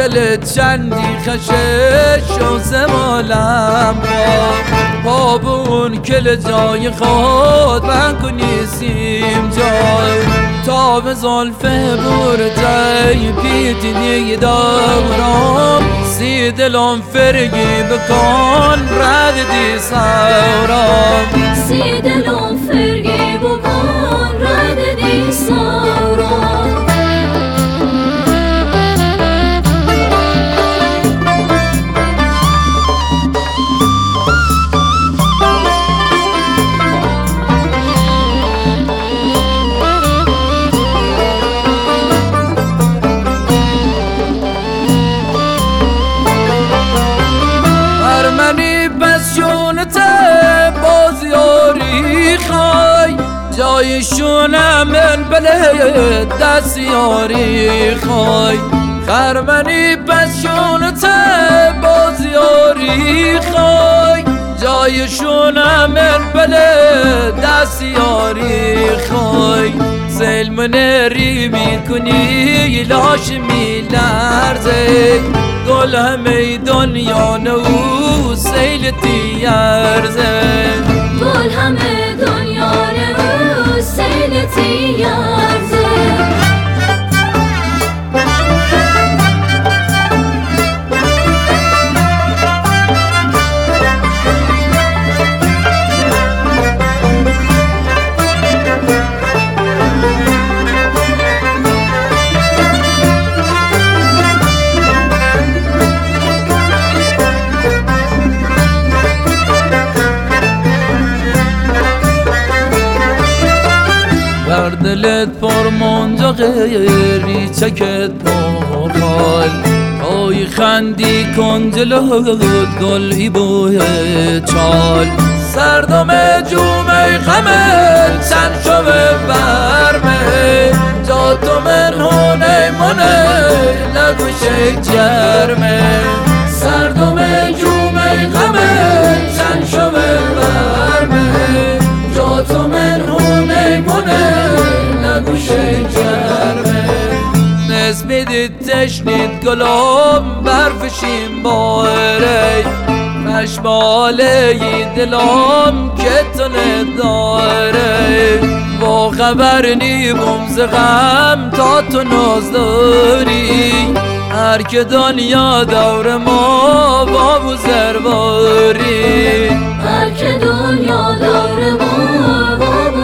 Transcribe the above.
گل چندی خشش و زمالم پا به اون کل جای خود من کنیسیم جای تا به زلفه برده پیتنی دارم سی دلم فرگی بکن رد دی سورم سی دلم فرگی بکن رد دی سورم جایشونم من بله دست یاری خوای خرمنی پسشونت باز یاری خوای جایشونم من بله دست یاری خوای سیل منری میکنی لاش میلرزه گل همه دنیا نو سیل تیرزه گل همه دنیا نو سیل تیرزه دلت پرمونجا غیری چکت پرخال تای خندی کن جلوت گلی بوی چال سردم جومه خمه چند شوه برمه جا تو من هونه منه نگوشه جرمه سردم جومه خمه چند شوه برمه جا تو من هونه منه نگوشه جرمه نسبید تشنید گلم برفشیم باره مشماله دلم که تو نداره با خبر نیبم ز غم تا تو ناز داری هر که دنیا دور ما بابو زرباری هر که دنیا دور ما بابو